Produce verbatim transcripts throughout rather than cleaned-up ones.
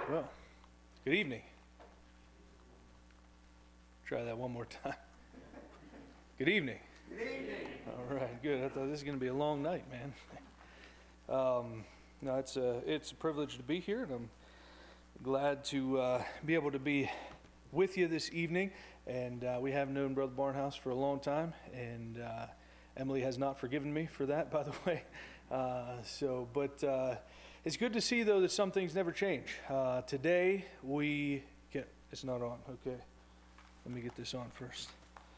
Well, good evening. Try that one more time. Good evening. Good evening. All right, good. I thought this was going to be a long night, man. Um, no, it's a, it's a privilege to be here, and I'm glad to uh, be able to be with you this evening. And uh, we have known Brother Barnhouse for a long time, and uh, Emily has not forgiven me for that, by the way. Uh, so, but uh, it's good to see, though, that some things never change. Uh, today, we get, it's not on, okay. Let me get this on first.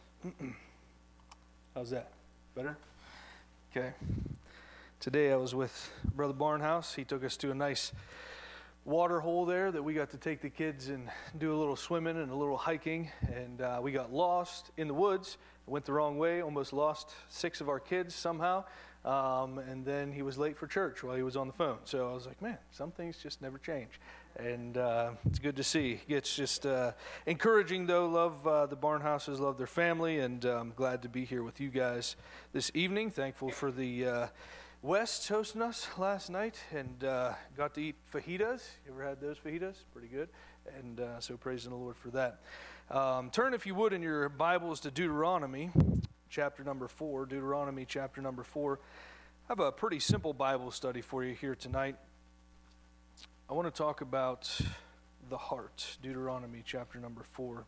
How's that? Better? Okay. Today I was with Brother Barnhouse. He took us to a nice water hole there that we got to take the kids and do a little swimming and a little hiking. And uh, we got lost in the woods. Went the wrong way, almost lost six of our kids somehow. Um, and then he was late for church while he was on the phone. So I was like, man, some things just never change. And uh, it's good to see. It's just uh, encouraging, though. Love uh, the Barnhouses, love their family, and I'm um, glad to be here with you guys this evening. Thankful for the uh, West hosting us last night, and uh, got to eat fajitas. You ever had those fajitas? Pretty good. And uh, so praising the Lord for that. Um, turn, if you would, in your Bibles to Deuteronomy, chapter number four. Deuteronomy, chapter number four. I have a pretty simple Bible study for you here tonight. I want to talk about the heart. Deuteronomy, chapter number four.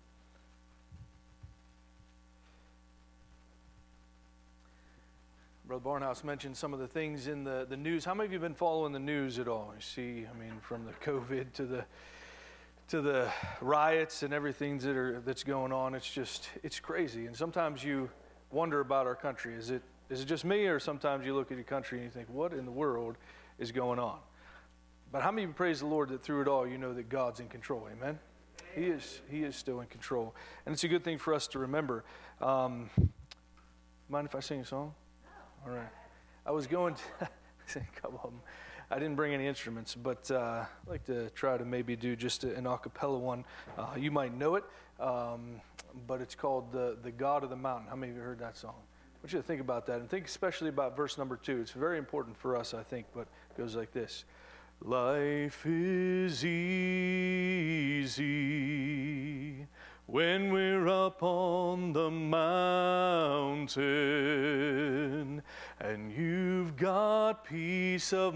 Brother Barnhouse mentioned some of the things in the, the news. How many of you have been following the news at all? You see, I mean, from the COVID to the to the riots and everything that are that's going on. It's just, it's crazy. And sometimes you wonder about our country. Is it is it just me, or sometimes you look at your country and you think, what in the world is going on? But how many of you praise the Lord that through it all you know that God's in control? Amen? He is He is still in control. And it's a good thing for us to remember. Um, mind if I sing a song? All right. I was going to sing a couple of them. I didn't bring any instruments, but uh, I'd like to try to maybe do just an a cappella one. Uh, you might know it, um, but it's called the, the God of the Mountain. How many of you heard that song? I want you to think about that, and think especially about verse number two. It's very important for us, I think, but it goes like this. Life is easy when we're up on the mountain, and you've got peace of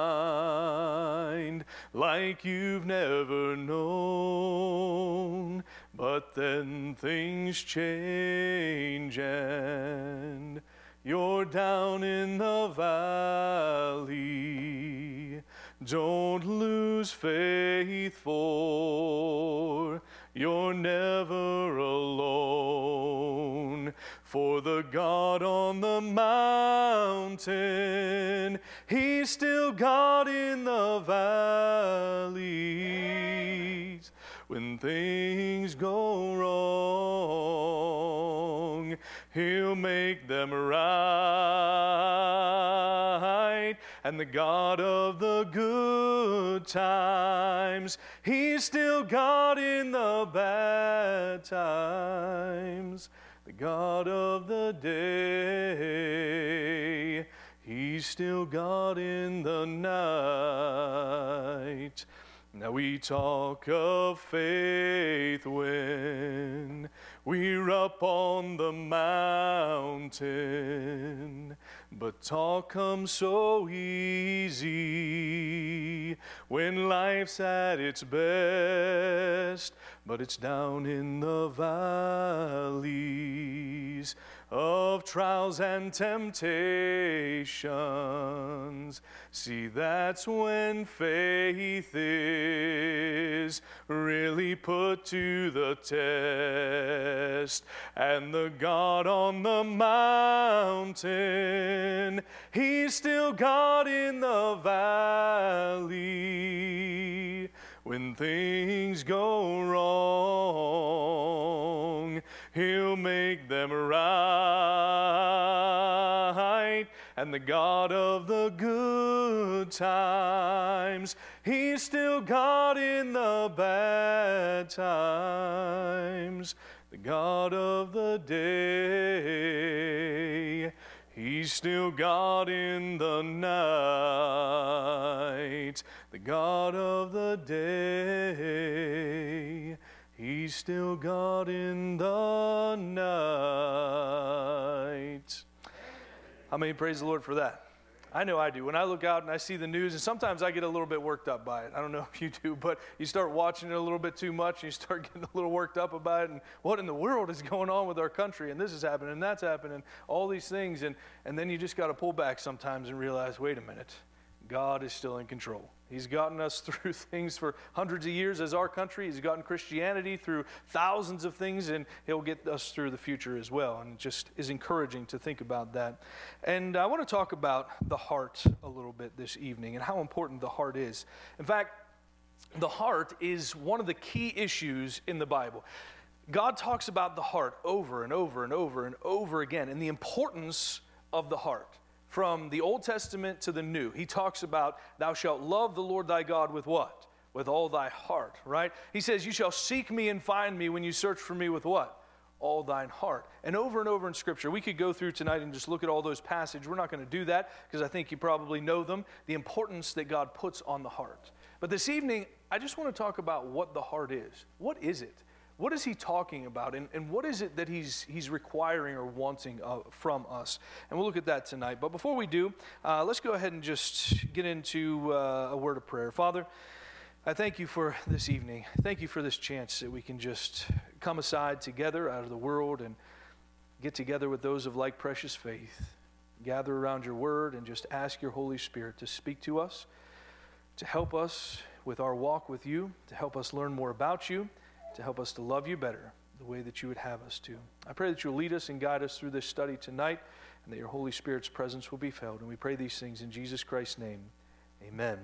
mind like you've never known. But then things change and you're down in the valley. Don't lose faith, for you're never alone. For the God on the mountain, He's still God in the valleys. When things go wrong, He'll make them right. And the God of the good times, He's still God in the bad times. The God of the day, He's still God in the night. Now we talk of faith when we're up on the mountain, but talk comes so easy when life's at its best, but it's down in the valleys of trials and temptations. See, that's when faith is really put to the test. And the God on the mountain, He's still God in the valley. When things go wrong, He'll make them right. And the God of the good times, He's still God in the bad times. The God of the day, He's still God in the night. waits. The God of the day, He's still God in the night. How many praise the Lord for that? I know I do. When I look out and I see the news, and sometimes I get a little bit worked up by it. I don't know if you do, but you start watching it a little bit too much, and you start getting a little worked up about it, and what in the world is going on with our country, and this is happening, and that's happening, all these things, and, and then you just got to pull back sometimes and realize, wait a minute, God is still in control. He's gotten us through things for hundreds of years as our country. He's gotten Christianity through thousands of things, and He'll get us through the future as well. And it just is encouraging to think about that. And I want to talk about the heart a little bit this evening and how important the heart is. In fact, the heart is one of the key issues in the Bible. God talks about the heart over and over and over and over again, and the importance of the heart. From the Old Testament to the New, He talks about, thou shalt love the Lord thy God with what? With all thy heart, right? He says, you shall seek me and find me when you search for me with what? All thine heart. And over and over in Scripture, we could go through tonight and just look at all those passages. We're not going to do that because I think you probably know them, the importance that God puts on the heart. But this evening, I just want to talk about what the heart is. What is it? What is He talking about, and, and what is it that he's, he's requiring or wanting uh, from us? And we'll look at that tonight. But before we do, uh, let's go ahead and just get into uh, a word of prayer. Father, I thank You for this evening. Thank You for this chance that we can just come aside together out of the world and get together with those of like precious faith, gather around Your word and just ask Your Holy Spirit to speak to us, to help us with our walk with You, to help us learn more about You, to help us to love You better the way that You would have us to. I pray that You'll lead us and guide us through this study tonight, and that Your Holy Spirit's presence will be felt. And we pray these things in Jesus Christ's name. Amen.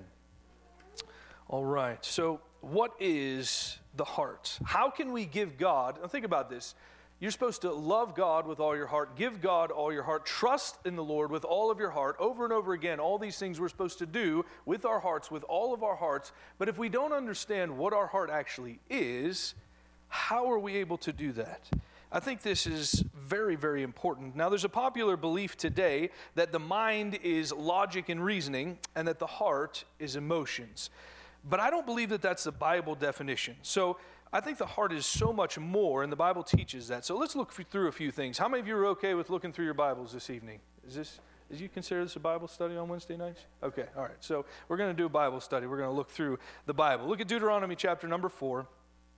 All right, so what is the heart? How can we give God, now think about this, you're supposed to love God with all your heart, give God all your heart, trust in the Lord with all of your heart, over and over again, all these things we're supposed to do with our hearts, with all of our hearts. But if we don't understand what our heart actually is, how are we able to do that? I think this is very, very important. Now, there's a popular belief today that the mind is logic and reasoning, and that the heart is emotions. But I don't believe that that's the Bible definition. So I think the heart is so much more, and the Bible teaches that. So let's look through a few things. How many of you are okay with looking through your Bibles this evening? Is this, did you consider this a Bible study on Wednesday nights? Okay, all right. So we're going to do a Bible study. We're going to look through the Bible. Look at Deuteronomy chapter number four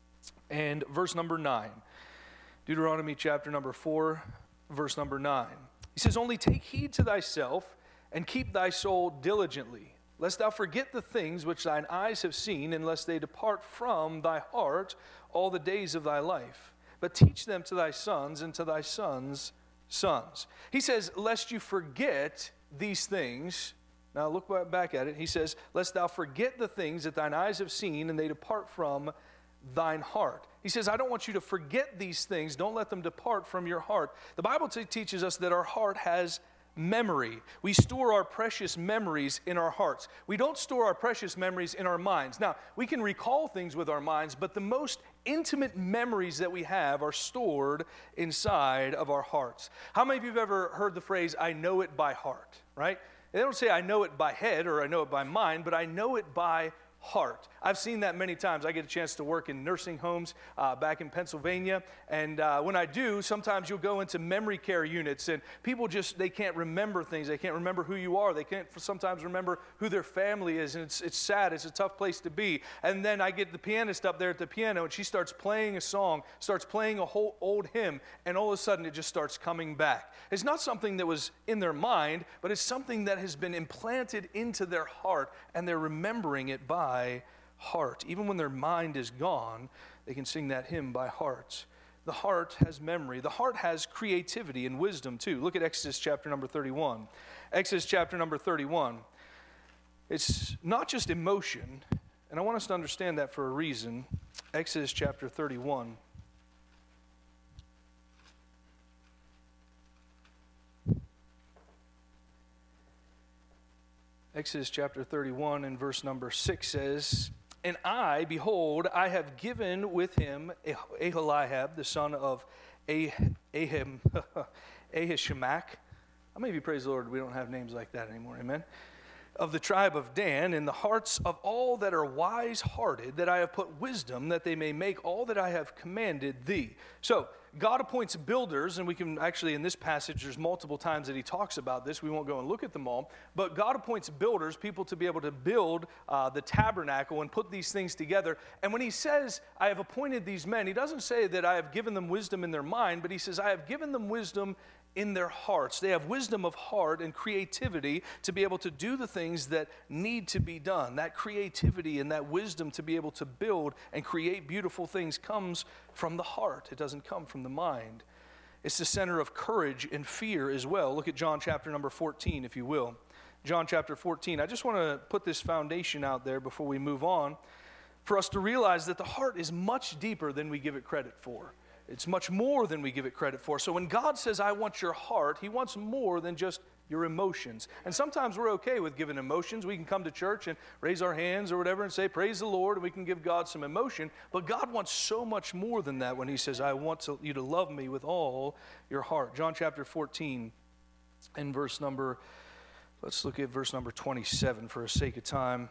and verse number nine. Deuteronomy chapter number four, verse number nine. He says, only take heed to thyself and keep thy soul diligently, lest thou forget the things which thine eyes have seen, and lest they depart from thy heart all the days of thy life. But teach them to thy sons and to thy sons' sons. He says, lest you forget these things. Now look back at it. He says, lest thou forget the things that thine eyes have seen, and they depart from thine heart. He says, I don't want you to forget these things. Don't let them depart from your heart. The Bible t- teaches us that our heart has memory. We store our precious memories in our hearts. We don't store our precious memories in our minds. Now, we can recall things with our minds, but the most intimate memories that we have are stored inside of our hearts. How many of you have ever heard the phrase, I know it by heart, right? They don't say I know it by head or I know it by mind, but I know it by heart. I've seen that many times. I get a chance to work in nursing homes uh, back in Pennsylvania, and uh, when I do, sometimes you'll go into memory care units, and people just, they can't remember things. They can't remember who you are. They can't sometimes remember who their family is, and it's, it's sad. It's a tough place to be. And then I get the pianist up there at the piano, and she starts playing a song, starts playing a whole old hymn, and all of a sudden it just starts coming back. It's not something that was in their mind, but it's something that has been implanted into their heart, and they're remembering it by heart. Even when their mind is gone, they can sing that hymn by heart. The heart has memory. The heart has creativity and wisdom too. Look at Exodus chapter number thirty-one. Exodus chapter number thirty-one. It's not just emotion, and I want us to understand that for a reason. Exodus chapter thirty-one. Exodus chapter thirty-one and verse number six says, and I, behold, I have given with him Aholiab, the son of Ahim, Ahishamaach. How many of you praise the Lord? We don't have names like that anymore, amen? of the tribe of Dan, in the hearts of all that are wise-hearted, that I have put wisdom, that they may make all that I have commanded thee. So, God appoints builders, and we can actually, in this passage, there's multiple times that he talks about this. We won't go and look at them all. But God appoints builders, people to be able to build uh, the tabernacle and put these things together. And when he says, I have appointed these men, he doesn't say that I have given them wisdom in their mind, but he says, I have given them wisdom in their hearts. They have wisdom of heart and creativity to be able to do the things that need to be done. That creativity and that wisdom to be able to build and create beautiful things comes from the heart. It doesn't come from the mind. It's the center of courage and fear as well. Look at John chapter number fourteen, if you will. John chapter fourteen. I just want to put this foundation out there before we move on, for us to realize that the heart is much deeper than we give it credit for. It's much more than we give it credit for. So when God says, I want your heart, he wants more than just your emotions. And sometimes we're okay with giving emotions. We can come to church and raise our hands or whatever and say, praise the Lord, and we can give God some emotion. But God wants so much more than that when he says, I want to, you to love me with all your heart. John chapter fourteen and verse number, let's look at verse number twenty-seven for the sake of time.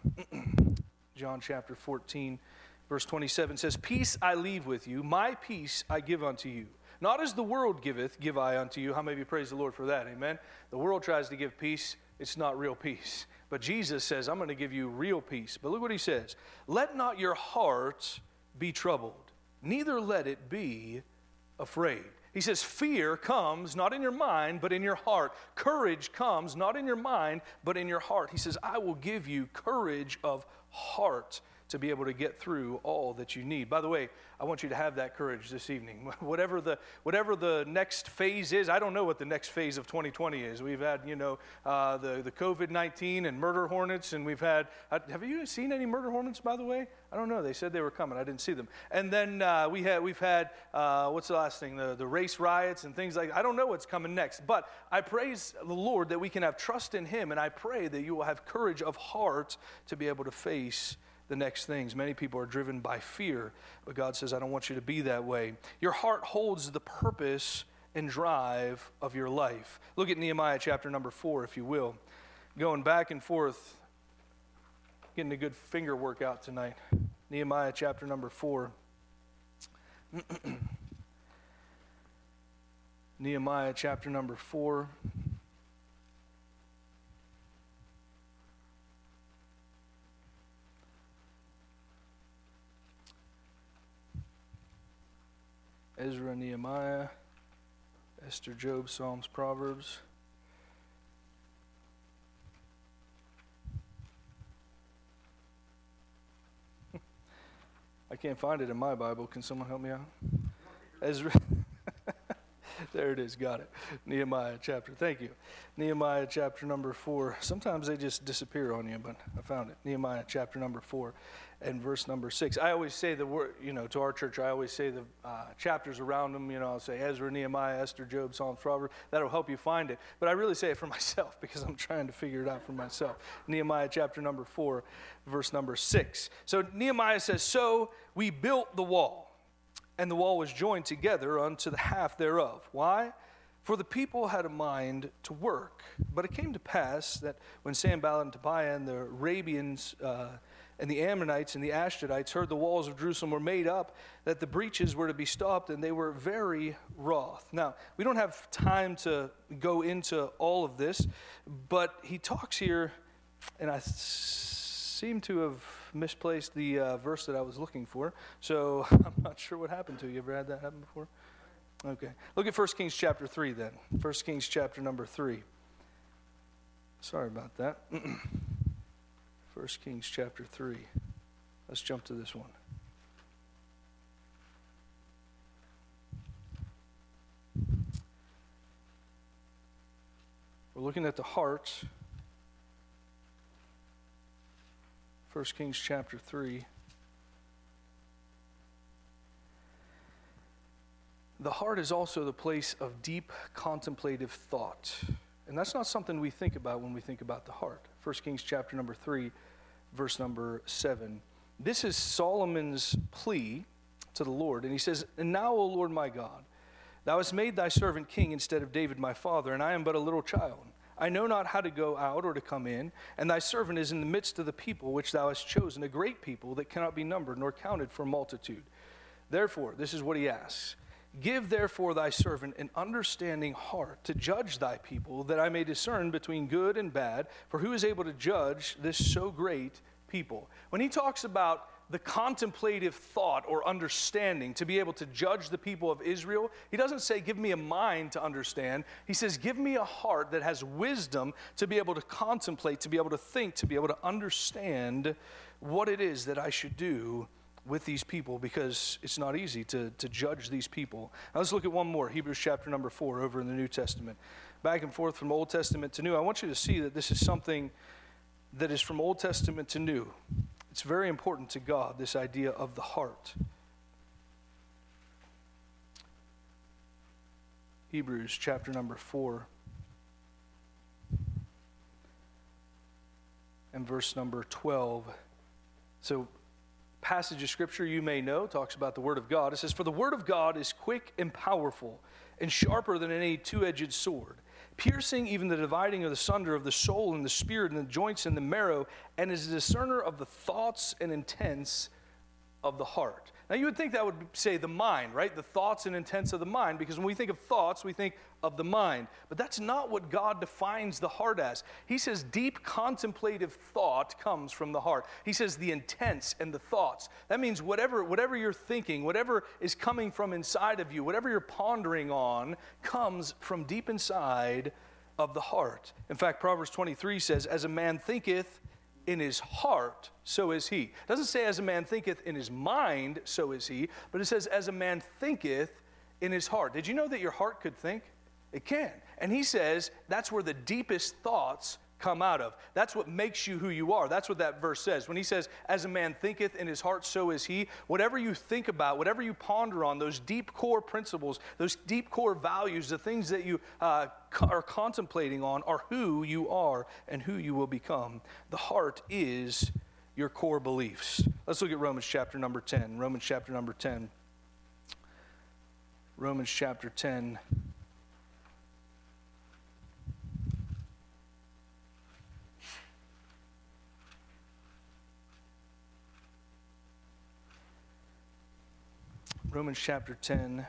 John chapter fourteen. Verse twenty-seven says, peace I leave with you, my peace I give unto you. Not as the world giveth, give I unto you. How many of you praise the Lord for that? Amen. The world tries to give peace. It's not real peace. But Jesus says, I'm going to give you real peace. But look what he says. Let not your heart be troubled, neither let it be afraid. He says, fear comes not in your mind, but in your heart. Courage comes not in your mind, but in your heart. He says, I will give you courage of heart to be able to get through all that you need. By the way, I want you to have that courage this evening. Whatever the whatever the next phase is, I don't know what the next phase of twenty twenty is. We've had, you know, uh, the, the covid nineteen and murder hornets, and we've had, uh, have you seen any murder hornets, by the way? I don't know. They said they were coming. I didn't see them. And then uh, we had, we've had, uh, what's the last thing? The, the race riots and things like that. I don't know what's coming next. But I praise the Lord that we can have trust in him, and I pray that you will have courage of heart to be able to face the next things. Many people are driven by fear, but God says, I don't want you to be that way. Your heart holds the purpose and drive of your life. Look at Nehemiah chapter number four, if you will. Going back and forth, getting a good finger workout tonight. Nehemiah chapter number four. Nehemiah chapter number four. Ezra, Nehemiah, Esther, Job, Psalms, Proverbs. I can't find it in my Bible. Can someone help me out? Ezra. There it is. Got it. Nehemiah chapter. Thank you. Nehemiah chapter number four. Sometimes they just disappear on you, but I found it. Nehemiah chapter number four and verse number six. I always say the word, you know, to our church, I always say the uh, chapters around them. You know, I'll say Ezra, Nehemiah, Esther, Job, Psalms, Proverbs. That'll help you find it. But I really say it for myself because I'm trying to figure it out for myself. Nehemiah chapter number four, verse number six. So Nehemiah says, so we built the wall. And the wall was joined together unto the half thereof. Why? For the people had a mind to work. But it came to pass that when Sanballat and Tobiah and the Arabians uh, and the Ammonites and the Ashdodites heard the walls of Jerusalem were made up, that the breaches were to be stopped, and they were very wroth. Now, we don't have time to go into all of this, but he talks here, and I seem to have misplaced the uh, verse that I was looking for, so I'm not sure what happened to you. You ever had that happen before? Okay. Look at First Kings chapter three then. First Kings chapter number three. Sorry about that. First Kings chapter three. Let's jump to this one. We're looking at the heart. First Kings chapter three. The heart is also the place of deep contemplative thought. And that's not something we think about when we think about the heart. First Kings chapter number three, verse number seven. This is Solomon's plea to the Lord. And he says, and now, O Lord my God, thou hast made thy servant king instead of David my father, and I am but a little child. I know not how to go out or to come in, and thy servant is in the midst of the people which thou hast chosen, a great people that cannot be numbered nor counted for multitude. Therefore, this is what he asks. Give therefore thy servant an understanding heart to judge thy people, that I may discern between good and bad, for who is able to judge this so great people? When he talks about the contemplative thought or understanding to be able to judge the people of Israel, he doesn't say, give me a mind to understand. He says, give me a heart that has wisdom to be able to contemplate, to be able to think, to be able to understand what it is that I should do with these people, because it's not easy to, to judge these people. Now let's look at one more, Hebrews chapter number four over in the New Testament. Back and forth from Old Testament to New. I want you to see that this is something that is from Old Testament to New. It's very important to God, this idea of the heart. Hebrews chapter number four and verse number twelve. So, passage of scripture you may know talks about the word of God. It says, for the word of God is quick and powerful and sharper than any two-edged sword, piercing even the dividing of the sunder of the soul and the spirit and the joints and the marrow, and is a discerner of the thoughts and intents of the heart. Now you would think that would say the mind, right? The thoughts and intents of the mind, because when we think of thoughts, we think of the mind. But that's not what God defines the heart as. He says deep contemplative thought comes from the heart. He says the intents and the thoughts. That means whatever, whatever you're thinking, whatever is coming from inside of you, whatever you're pondering on, comes from deep inside of the heart. In fact, Proverbs twenty-three says, as a man thinketh in his heart, so is he. It doesn't say as a man thinketh in his mind, so is he, but it says as a man thinketh in his heart. Did you know that your heart could think? It can. And he says that's where the deepest thoughts come out of. That's what makes you who you are. That's what that verse says. When he says, as a man thinketh in his heart, so is he. Whatever you think about, whatever you ponder on, those deep core principles, those deep core values, the things that you uh, are contemplating on are who you are and who you will become. The heart is your core beliefs. Let's look at Romans chapter number ten. Romans chapter number ten. Romans chapter ten. Romans chapter ten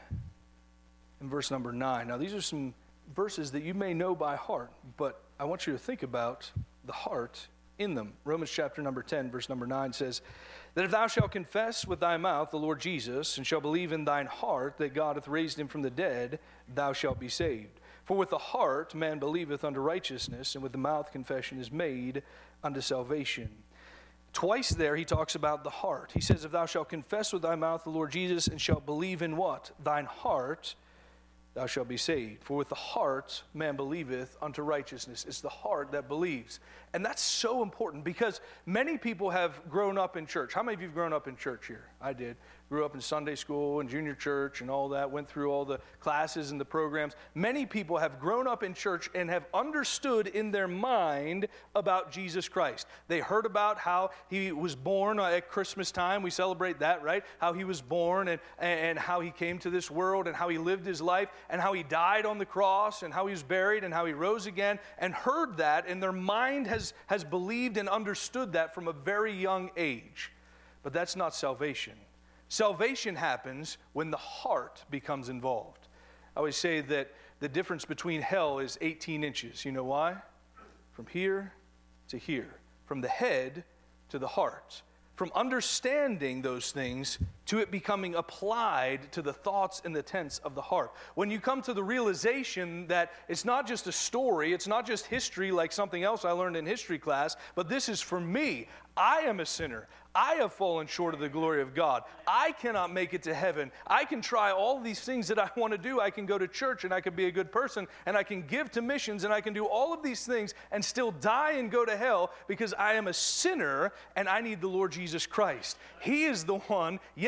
and verse number nine. Now these are some verses that you may know by heart, but I want you to think about the heart in them. Romans chapter number ten, verse number nine says, that if thou shalt confess with thy mouth the Lord Jesus, and shalt believe in thine heart that God hath raised him from the dead, thou shalt be saved. For with the heart man believeth unto righteousness, and with the mouth confession is made unto salvation. Twice there he talks about the heart. He says, if thou shalt confess with thy mouth the Lord Jesus, and shalt believe in what? Thine heart, thou shalt be saved. For with the heart man believeth unto righteousness. It's the heart that believes. And that's so important, because many people have grown up in church. How many of you have grown up in church here? I did. Grew up in Sunday school and junior church and all that. Went through all the classes and the programs. Many people have grown up in church and have understood in their mind about Jesus Christ. They heard about how he was born at Christmas time. We celebrate that, right? How he was born and, and how he came to this world and how he lived his life and how he died on the cross and how he was buried and how he rose again, and heard that, and their mind has, has believed and understood that from a very young age. But that's not salvation. Salvation happens when the heart becomes involved. I always say that the difference between hell is eighteen inches. You know why? From here to here. From the head to the heart. From understanding those things to it becoming applied to the thoughts and the intents of the heart. When you come to the realization that it's not just a story, it's not just history like something else I learned in history class, but this is for me. I am a sinner. I have fallen short of the glory of God. I cannot make it to heaven. I can try all these things that I want to do. I can go to church and I can be a good person and I can give to missions and I can do all of these things and still die and go to hell because I am a sinner and I need the Lord Jesus Christ. He is the one, yes,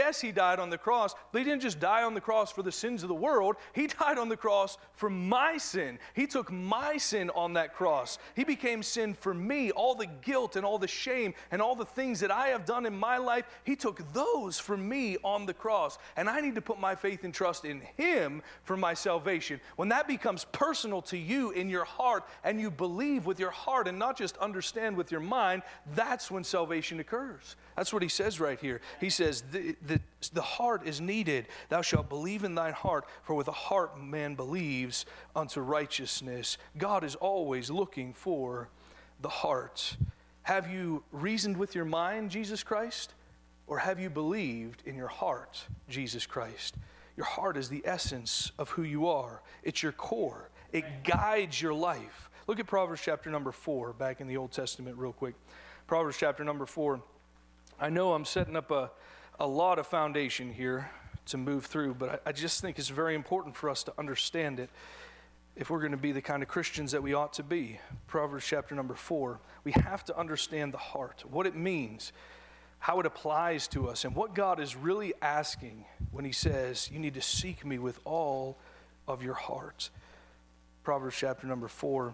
yes, he died on the cross, but he didn't just die on the cross for the sins of the world. He died on the cross for my sin. He took my sin on that cross. He became sin for me. All the guilt and all the shame and all the things that I have done in my life, he took those for me on the cross. And I need to put my faith and trust in him for my salvation. When that becomes personal to you in your heart, and you believe with your heart and not just understand with your mind, that's when salvation occurs. That's what he says right here. He says, the, the, the heart is needed. Thou shalt believe in thine heart, for with the heart man believes unto righteousness. God is always looking for the heart. Have you reasoned with your mind, Jesus Christ? Or have you believed in your heart, Jesus Christ? Your heart is the essence of who you are. It's your core. It guides your life. Look at Proverbs chapter number four, back in the Old Testament real quick. Proverbs chapter number four. I know I'm setting up a, a lot of foundation here to move through, but I, I just think it's very important for us to understand it if we're going to be the kind of Christians that we ought to be. Proverbs chapter number four. We have to understand the heart, what it means, how it applies to us, and what God is really asking when he says, you need to seek me with all of your heart. Proverbs chapter number four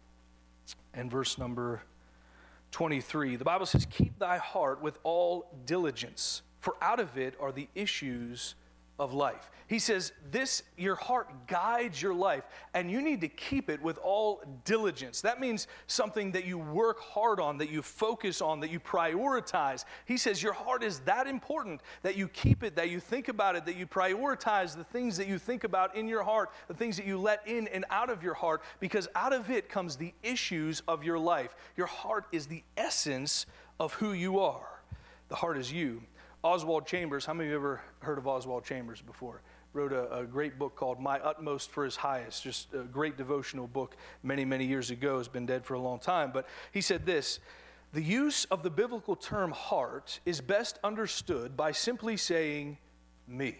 and verse number twenty-three. The Bible says, keep thy heart with all diligence, for out of it are the issues of life. He says, this, your heart guides your life, and you need to keep it with all diligence. That means something that you work hard on, that you focus on, that you prioritize. He says your heart is that important that you keep it, that you think about it, that you prioritize the things that you think about in your heart, the things that you let in and out of your heart, because out of it comes the issues of your life. Your heart is the essence of who you are. The heart is you. Oswald Chambers, how many of you ever heard of Oswald Chambers before? Wrote a, a great book called My Utmost for His Highest, just a great devotional book many, many years ago. Has been dead for a long time. But he said this, the use of the biblical term heart is best understood by simply saying me.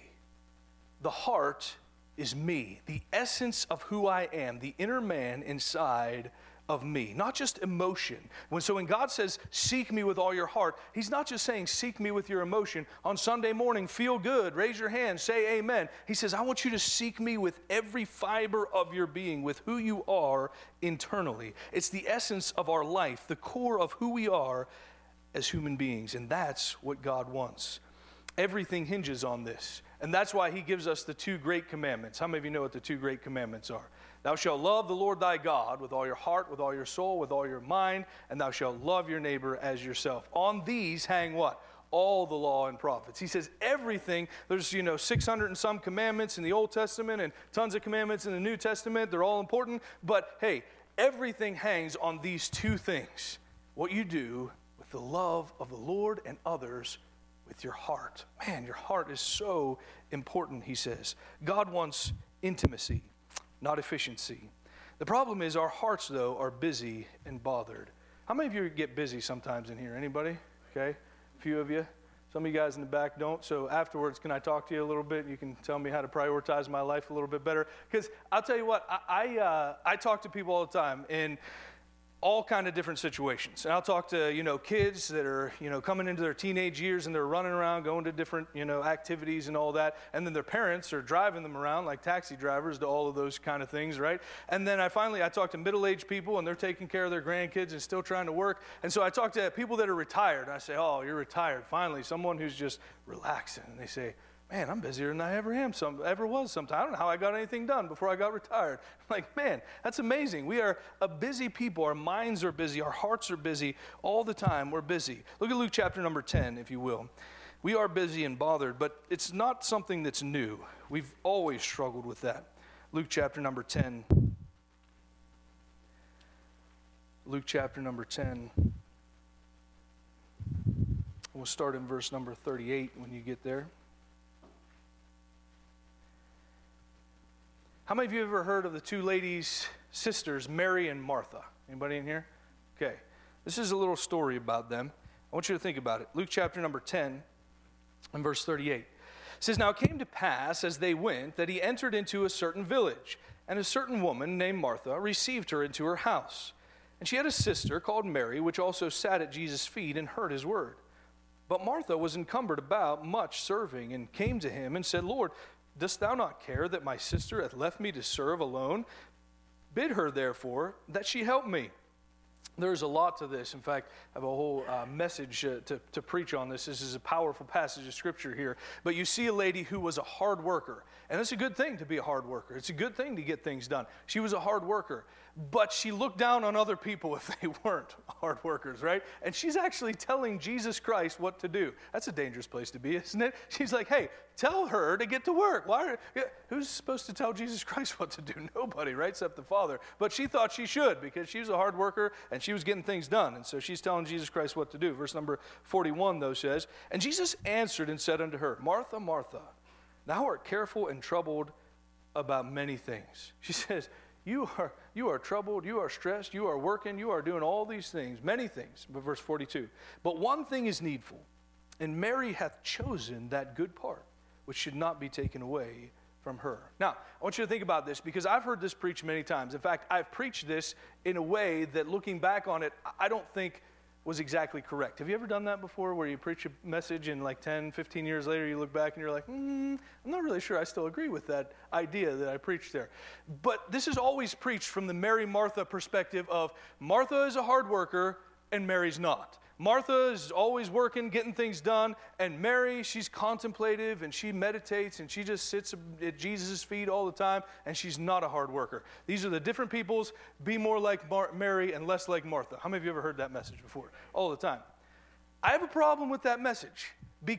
The heart is me, the essence of who I am, the inner man inside of me, not just emotion. When so when God says, seek me with all your heart, he's not just saying, seek me with your emotion. On Sunday morning, feel good, raise your hand, say amen. He says, I want you to seek me with every fiber of your being, with who you are internally. It's the essence of our life, the core of who we are as human beings, and that's what God wants. Everything hinges on this, and that's why he gives us the two great commandments. How many of you know what the two great commandments are? Thou shalt love the Lord thy God with all your heart, with all your soul, with all your mind, and thou shalt love your neighbor as yourself. On these hang what? All the law and prophets. He says everything, there's, you know, six hundred and some commandments in the Old Testament and tons of commandments in the New Testament. They're all important, but hey, everything hangs on these two things. What you do with the love of the Lord and others with your heart. Man, your heart is so important, he says. God wants intimacy, not efficiency. The problem is our hearts, though, are busy and bothered. How many of you get busy sometimes in here? Anybody? Okay, a few of you. Some of you guys in the back don't. So afterwards, can I talk to you a little bit? You can tell me how to prioritize my life a little bit better. Because I'll tell you what, I I, uh, I talk to people all the time, and all kind of different situations. And I'll talk to, you know, kids that are, you know, coming into their teenage years and they're running around, going to different, you know, activities and all that. And then their parents are driving them around like taxi drivers to all of those kind of things, right? And then I finally, I talk to middle-aged people and they're taking care of their grandkids and still trying to work. And so I talk to people that are retired. And I say, oh, you're retired. Finally, someone who's just relaxing. And they say, man, I'm busier than I ever am, some, ever was sometime. I don't know how I got anything done before I got retired. I'm like, man, that's amazing. We are a busy people. Our minds are busy. Our hearts are busy. All the time, we're busy. Look at Luke chapter number ten, if you will. We are busy and bothered, but it's not something that's new. We've always struggled with that. Luke chapter number ten. Luke chapter number ten. We'll start in verse number thirty-eight when you get there. How many of you have ever heard of the two ladies, sisters, Mary and Martha? Anybody in here? Okay. This is a little story about them. I want you to think about it. Luke chapter number ten and verse thirty-eight. It says, now it came to pass as they went that he entered into a certain village, and a certain woman named Martha received her into her house. And she had a sister called Mary, which also sat at Jesus' feet and heard his word. But Martha was encumbered about much serving, and came to him and said, Lord, dost thou not care that my sister hath left me to serve alone? Bid her, therefore, that she help me. There's a lot to this. In fact, I have a whole uh, message uh, to, to preach on this. This is a powerful passage of Scripture here. But you see a lady who was a hard worker. And it's a good thing to be a hard worker. It's a good thing to get things done. She was a hard worker. But she looked down on other people if they weren't hard workers, right? And she's actually telling Jesus Christ what to do. That's a dangerous place to be, isn't it? She's like, hey, tell her to get to work. Why are, yeah, who's supposed to tell Jesus Christ what to do? Nobody, right, except the Father. But she thought she should because she was a hard worker and she was getting things done. And so she's telling Jesus Christ what to do. Verse number forty-one, though, says, and Jesus answered and said unto her, Martha, Martha, thou art careful and troubled about many things. She says, You are, you are troubled, you are stressed, you are working, you are doing all these things, many things. But verse forty-two, but one thing is needful, and Mary hath chosen that good part, which should not be taken away from her. Now, I want you to think about this, because I've heard this preached many times. In fact, I've preached this in a way that, looking back on it, I don't think was exactly correct. Have you ever done that before, where you preach a message and like ten, fifteen years later you look back and you're like, mm, I'm not really sure I still agree with that idea that I preached there. But this is always preached from the Mary-Martha perspective of Martha is a hard worker and Mary's not. Martha is always working, getting things done, and Mary, she's contemplative and she meditates and she just sits at Jesus' feet all the time, and she's not a hard worker. These are the different peoples. Be more like Mar- Mary and less like Martha. How many of you ever heard that message before? All the time. I have a problem with that message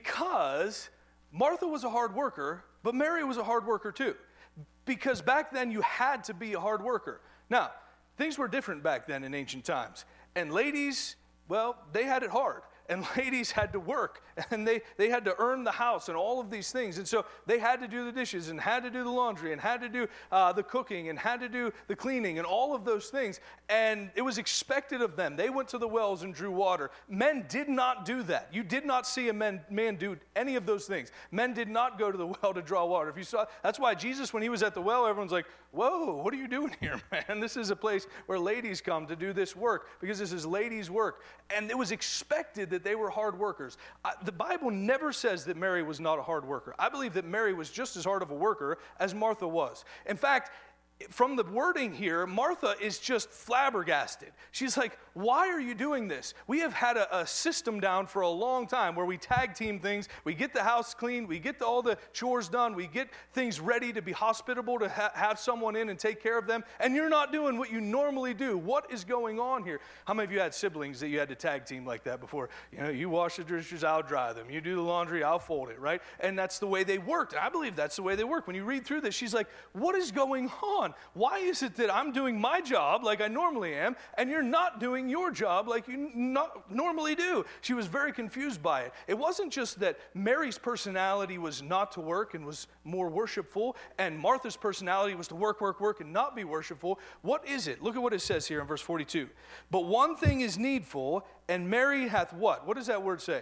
because Martha was a hard worker, but Mary was a hard worker too. Because back then you had to be a hard worker. Now, things were different back then in ancient times. And ladies, well, they had it hard. And ladies had to work, and they, they had to earn the house and all of these things. And so they had to do the dishes and had to do the laundry and had to do uh, the cooking and had to do the cleaning and all of those things. And it was expected of them. They went to the wells and drew water. Men did not do that. You did not see a man, man do any of those things. Men did not go to the well to draw water. If you saw, that's why Jesus, when he was at the well, everyone's like, whoa, what are you doing here, man? This is a place where ladies come to do this work because this is ladies' work. And it was expected that they were hard workers. Uh, the Bible never says that Mary was not a hard worker. I believe that Mary was just as hard of a worker as Martha was. In fact, from the wording here, Martha is just flabbergasted. She's like, why are you doing this? We have had a, a system down for a long time where we tag team things. We get the house cleaned. We get the, all the chores done. We get things ready to be hospitable, to ha- have someone in and take care of them. And you're not doing what you normally do. What is going on here? How many of you had siblings that you had to tag team like that before? You know, you wash the dishes, I'll dry them. You do the laundry, I'll fold it, right? And that's the way they worked. And I believe that's the way they work. When you read through this, she's like, what is going on? Why is it that I'm doing my job like I normally am, and you're not doing your job like you not normally do? She was very confused by it. It wasn't just that Mary's personality was not to work and was more worshipful, and Martha's personality was to work, work, work, and not be worshipful. What is it? Look at what it says here in verse forty-two. But one thing is needful, and Mary hath what? What does that word say?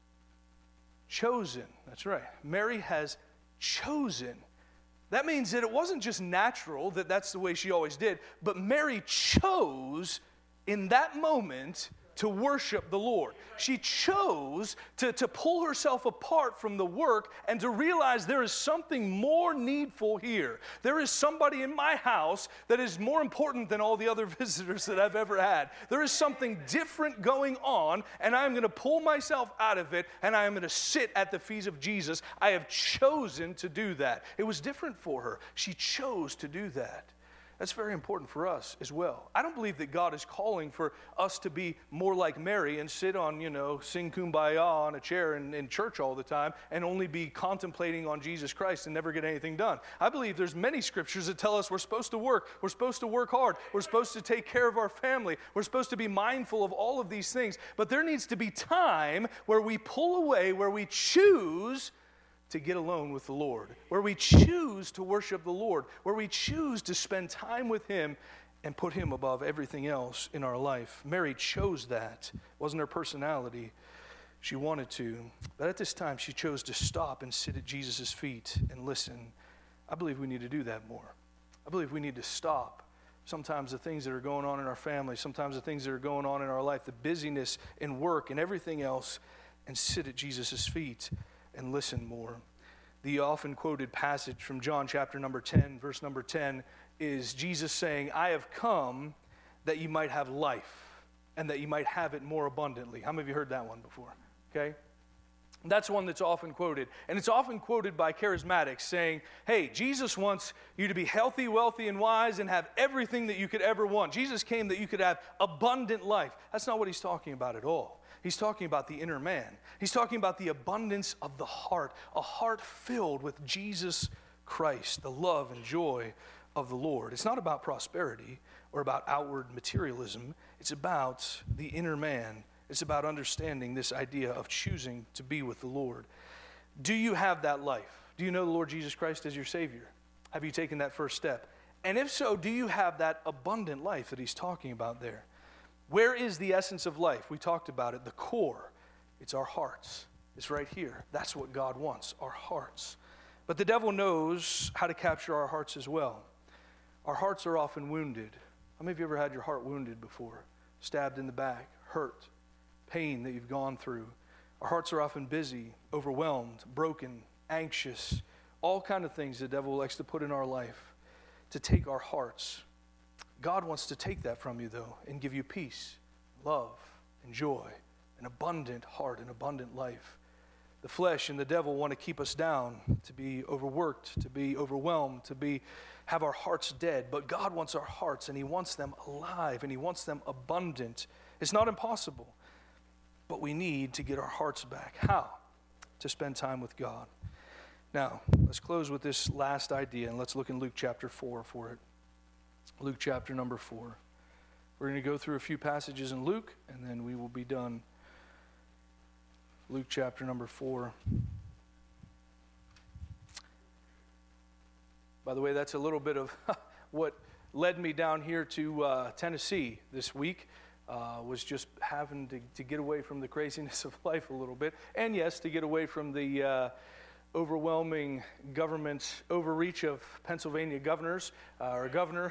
Chosen. That's right. Mary has chosen. That means that it wasn't just natural that that's the way she always did, but Mary chose in that moment to worship the Lord. She chose to, to pull herself apart from the work and to realize there is something more needful here. There is somebody in my house that is more important than all the other visitors that I've ever had. There is something different going on, and I'm going to pull myself out of it, and I am going to sit at the feet of Jesus. I have chosen to do that. It was different for her. She chose to do that. That's very important for us as well. I don't believe that God is calling for us to be more like Mary and sit on, you know, sing kumbaya on a chair in, in church all the time and only be contemplating on Jesus Christ and never get anything done. I believe there's many scriptures that tell us we're supposed to work. We're supposed to work hard. We're supposed to take care of our family. We're supposed to be mindful of all of these things. But there needs to be time where we pull away, where we choose to get alone with the Lord, where we choose to worship the Lord, where we choose to spend time with Him and put Him above everything else in our life. Mary chose that. It wasn't her personality. She wanted to. But at this time, she chose to stop and sit at Jesus' feet and listen. I believe we need to do that more. I believe we need to stop. Sometimes the things that are going on in our family, sometimes the things that are going on in our life, the busyness in work and everything else, and sit at Jesus' feet and listen more. The often quoted passage from John chapter number ten, verse number ten, is Jesus saying, I have come that you might have life and that you might have it more abundantly. How many of you heard that one before? Okay? That's one that's often quoted. And it's often quoted by charismatics saying, hey, Jesus wants you to be healthy, wealthy, and wise and have everything that you could ever want. Jesus came that you could have abundant life. That's not what he's talking about at all. He's talking about the inner man. He's talking about the abundance of the heart, a heart filled with Jesus Christ, the love and joy of the Lord. It's not about prosperity or about outward materialism. It's about the inner man. It's about understanding this idea of choosing to be with the Lord. Do you have that life? Do you know the Lord Jesus Christ as your Savior? Have you taken that first step? And if so, do you have that abundant life that he's talking about there? Where is the essence of life? We talked about it. The core, it's our hearts. It's right here. That's what God wants, our hearts. But the devil knows how to capture our hearts as well. Our hearts are often wounded. How many of you ever had your heart wounded before? Stabbed in the back, hurt, pain that you've gone through. Our hearts are often busy, overwhelmed, broken, anxious, all kind of things the devil likes to put in our life to take our hearts. God wants to take that from you, though, and give you peace, love, and joy, an abundant heart, an abundant life. The flesh and the devil want to keep us down, to be overworked, to be overwhelmed, to be have our hearts dead. But God wants our hearts, and he wants them alive, and he wants them abundant. It's not impossible, but we need to get our hearts back. How? To spend time with God. Now, let's close with this last idea, and let's look in Luke chapter four for it. Luke chapter number four. We're going to go through a few passages in Luke, and then we will be done. Luke chapter number four. By the way, that's a little bit of what led me down here to uh, Tennessee this week, uh, was just having to, to get away from the craziness of life a little bit. And yes, to get away from the uh, overwhelming government overreach of Pennsylvania governors, uh, or governor,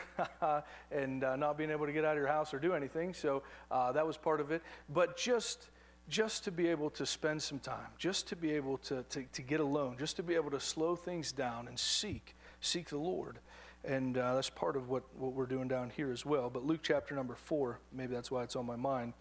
and uh, not being able to get out of your house or do anything. So uh, that was part of it. But just... just to be able to spend some time, just to be able to, to, to get alone, just to be able to slow things down and seek, seek the Lord. And uh, that's part of what, what we're doing down here as well. But Luke chapter number four, maybe that's why it's on my mind.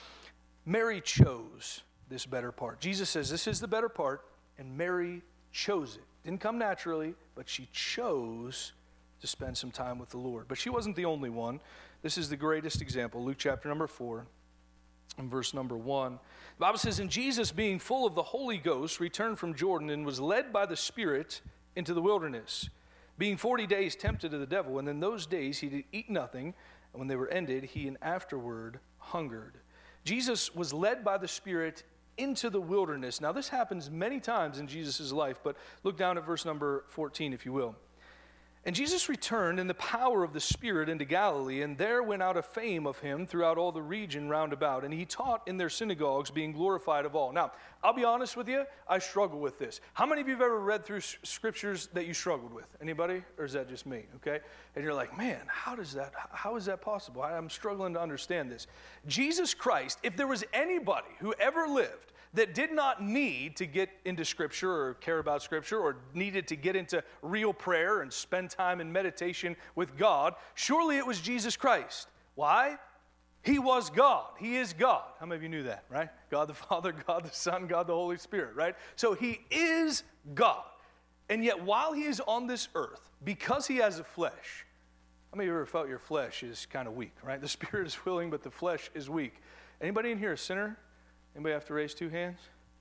Mary chose this better part. Jesus says this is the better part, and Mary chose it. Didn't come naturally, but she chose to spend some time with the Lord. But she wasn't the only one. This is the greatest example, Luke chapter number four. In verse number one, the Bible says, and Jesus, being full of the Holy Ghost, returned from Jordan and was led by the Spirit into the wilderness, being forty days tempted of the devil. And in those days he did eat nothing, and when they were ended, he and afterward hungered. Jesus was led by the Spirit into the wilderness. Now this happens many times in Jesus' life, but look down at verse number fourteen, if you will. And Jesus returned in the power of the Spirit into Galilee, and there went out a fame of him throughout all the region round about. And he taught in their synagogues, being glorified of all. Now, I'll be honest with you, I struggle with this. How many of you have ever read through scriptures that you struggled with? Anybody? Or is that just me? Okay? And you're like, man, how does that, how is that possible? I'm struggling to understand this. Jesus Christ, if there was anybody who ever lived that did not need to get into Scripture or care about Scripture or needed to get into real prayer and spend time in meditation with God, surely it was Jesus Christ. Why? He was God. He is God. How many of you knew that, right? God the Father, God the Son, God the Holy Spirit, right? So he is God. And yet while he is on this earth, because he has a flesh, how many of you ever felt your flesh is kind of weak, right? The spirit is willing, but the flesh is weak. Anybody in here a sinner? Anybody have to raise two hands?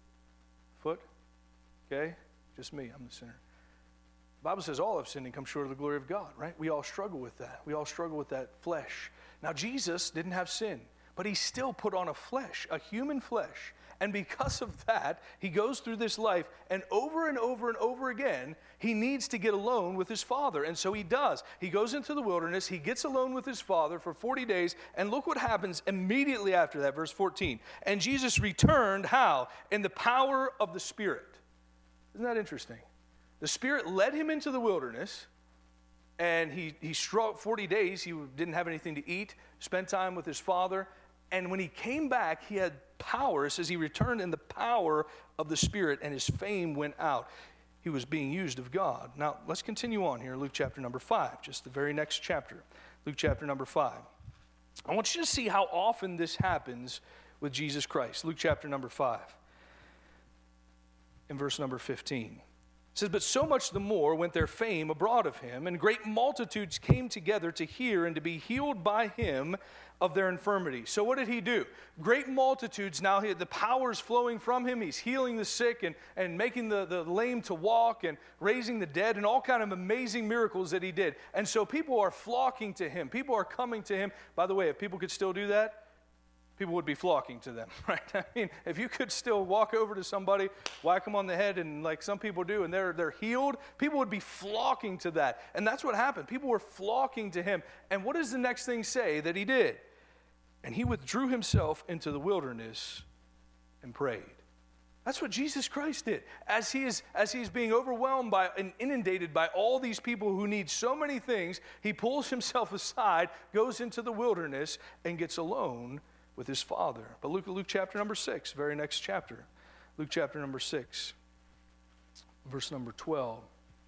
Foot? Okay? Just me. I'm the sinner. The Bible says all have sinned and come short of the glory of God, right? We all struggle with that. We all struggle with that flesh. Now, Jesus didn't have sin, but he still put on a flesh, a human flesh. And because of that, he goes through this life, and over and over and over again, he needs to get alone with his Father. And so he does. He goes into the wilderness, he gets alone with his Father for forty days, and look what happens immediately after that, verse fourteen. And Jesus returned, how? In the power of the Spirit. Isn't that interesting? The Spirit led him into the wilderness, and he, he struggled forty days. He didn't have anything to eat, spent time with his Father. And when he came back, he had power. It says he returned in the power of the Spirit, and his fame went out. He was being used of God. Now, let's continue on here. Luke chapter number five, just the very next chapter. Luke chapter number five. I want you to see how often this happens with Jesus Christ. Luke chapter number five, in verse number fifteen. It says, but so much the more went their fame abroad of him, and great multitudes came together to hear and to be healed by him of their infirmity. So what did he do? Great multitudes, now he, the power is flowing from him. He's healing the sick and, and making the, the lame to walk and raising the dead and all kind of amazing miracles that he did. And so people are flocking to him. People are coming to him. By the way, if people could still do that, people would be flocking to them, right? I mean, if you could still walk over to somebody, whack them on the head, and like some people do, and they're they're healed, people would be flocking to that. And that's what happened. People were flocking to him. And what does the next thing say that he did? And he withdrew himself into the wilderness and prayed. That's what Jesus Christ did. As he is, as he's being overwhelmed by and inundated by all these people who need so many things, he pulls himself aside, goes into the wilderness, and gets alone with his Father. But look at Luke chapter number six, very next chapter. Luke chapter number six, verse number twelve.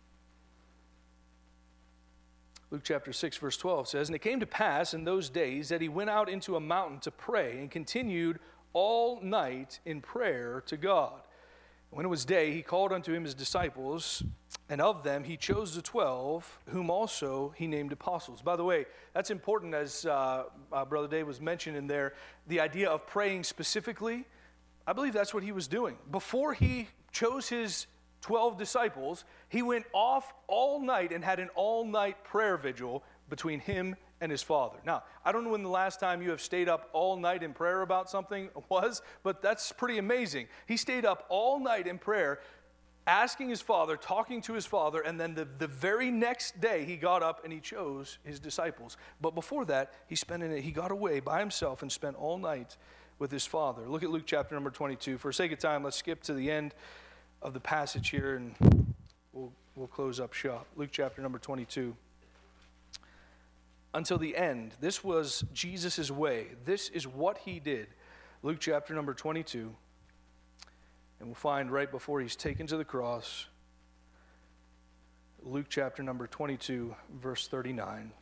Luke chapter six, verse twelve says, and it came to pass in those days that he went out into a mountain to pray and continued all night in prayer to God. When it was day, he called unto him his disciples, and of them he chose the twelve, whom also he named apostles. By the way, that's important, as uh, uh, Brother Dave was mentioning there, the idea of praying specifically. I believe that's what he was doing. Before he chose his twelve disciples, he went off all night and had an all-night prayer vigil between him and his Father. Now, I don't know when the last time you have stayed up all night in prayer about something was, but that's pretty amazing. He stayed up all night in prayer, asking his Father, talking to his Father, and then the, the very next day he got up and he chose his disciples. But before that, he spent in it, he got away by himself and spent all night with his Father. Look at Luke chapter number twenty-two. For sake of time, let's skip to the end of the passage here and we'll, we'll close up shop. Luke chapter number twenty-two. Until the end. This was Jesus' way. This is what he did. Luke chapter number twenty-two. And we'll find right before he's taken to the cross, Luke chapter number twenty-two, verse thirty-nine.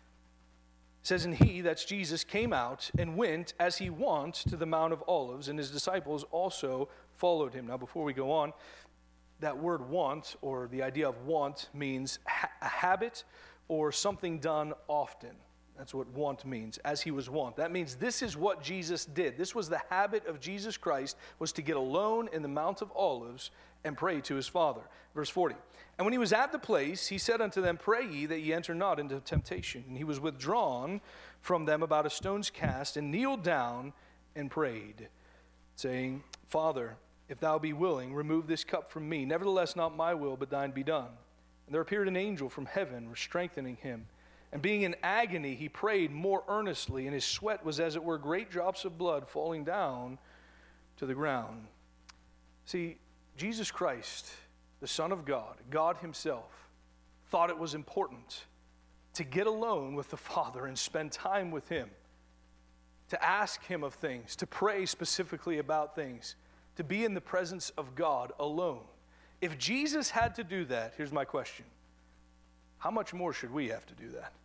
It says, and he, that's Jesus, came out and went as he wont to the Mount of Olives, and his disciples also followed him. Now, before we go on, that word want, or the idea of want, means ha- a habit or something done often. That's what want means, as he was wont. That means this is what Jesus did. This was the habit of Jesus Christ, was to get alone in the Mount of Olives and pray to his Father. Verse forty. And when he was at the place, he said unto them, pray ye that ye enter not into temptation. And he was withdrawn from them about a stone's cast, and kneeled down and prayed, saying, Father, if thou be willing, remove this cup from me. Nevertheless, not my will, but thine be done. And there appeared an angel from heaven, strengthening him. And being in agony, he prayed more earnestly, and his sweat was as it were great drops of blood falling down to the ground. See, Jesus Christ, the Son of God, God himself, thought it was important to get alone with the Father and spend time with him, to ask him of things, to pray specifically about things, to be in the presence of God alone. If Jesus had to do that, here's my question. How much more should we have to do that?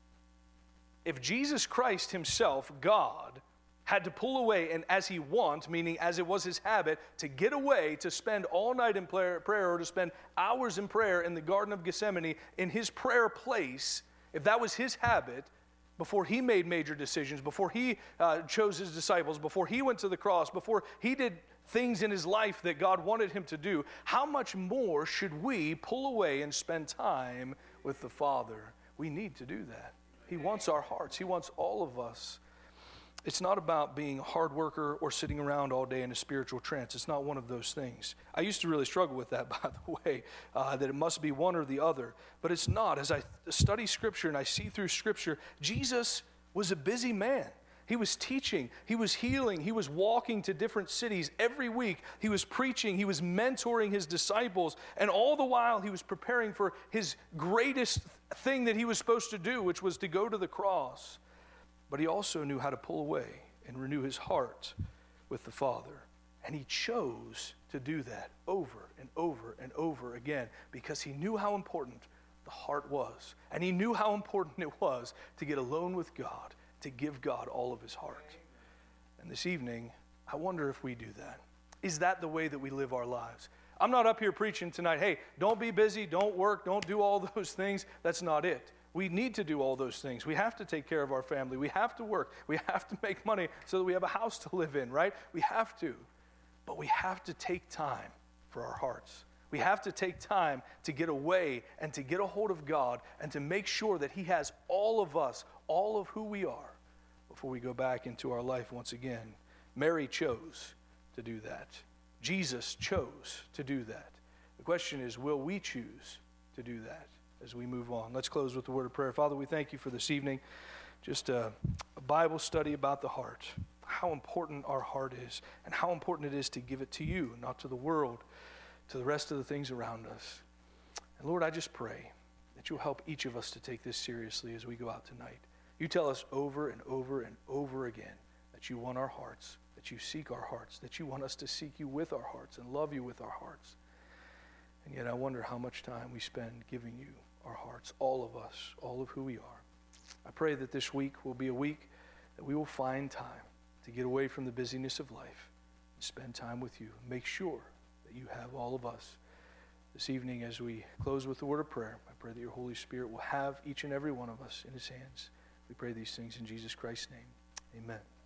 If Jesus Christ himself, God, had to pull away and as he wont, meaning as it was his habit, to get away, to spend all night in prayer, or to spend hours in prayer in the Garden of Gethsemane, in his prayer place, if that was his habit, before he made major decisions, before he uh, chose his disciples, before he went to the cross, before he did things in his life that God wanted him to do, how much more should we pull away and spend time with the Father? We need to do that. He wants our hearts. He wants all of us. It's not about being a hard worker or sitting around all day in a spiritual trance. It's not one of those things. I used to really struggle with that, by the way, uh, that it must be one or the other. But it's not. As I study Scripture and I see through Scripture, Jesus was a busy man. He was teaching, he was healing, he was walking to different cities every week. He was preaching, he was mentoring his disciples, and all the while he was preparing for his greatest thing that he was supposed to do, which was to go to the cross. But he also knew how to pull away and renew his heart with the Father. And he chose to do that over and over and over again because he knew how important the heart was. And he knew how important it was to get alone with God, to give God all of his heart. And this evening, I wonder if we do that. Is that the way that we live our lives? I'm not up here preaching tonight, hey, don't be busy, don't work, don't do all those things. That's not it. We need to do all those things. We have to take care of our family. We have to work. We have to make money so that we have a house to live in, right? We have to. But we have to take time for our hearts. We have to take time to get away and to get a hold of God and to make sure that he has all of us, all of who we are, before we go back into our life once again. Mary chose to do that. Jesus chose to do that. The question is, will we choose to do that as we move on? Let's close with the word of prayer. Father, we thank you for this evening. Just a, a Bible study about the heart. How important our heart is and how important it is to give it to you, not to the world, to the rest of the things around us. And Lord, I just pray that you'll help each of us to take this seriously as we go out tonight. You tell us over and over and over again that you want our hearts, that you seek our hearts, that you want us to seek you with our hearts and love you with our hearts. And yet I wonder how much time we spend giving you our hearts, all of us, all of who we are. I pray that this week will be a week that we will find time to get away from the busyness of life and spend time with you. Make sure that you have all of us. This evening, as we close with the word of prayer, I pray that your Holy Spirit will have each and every one of us in his hands. We pray these things in Jesus Christ's name. Amen.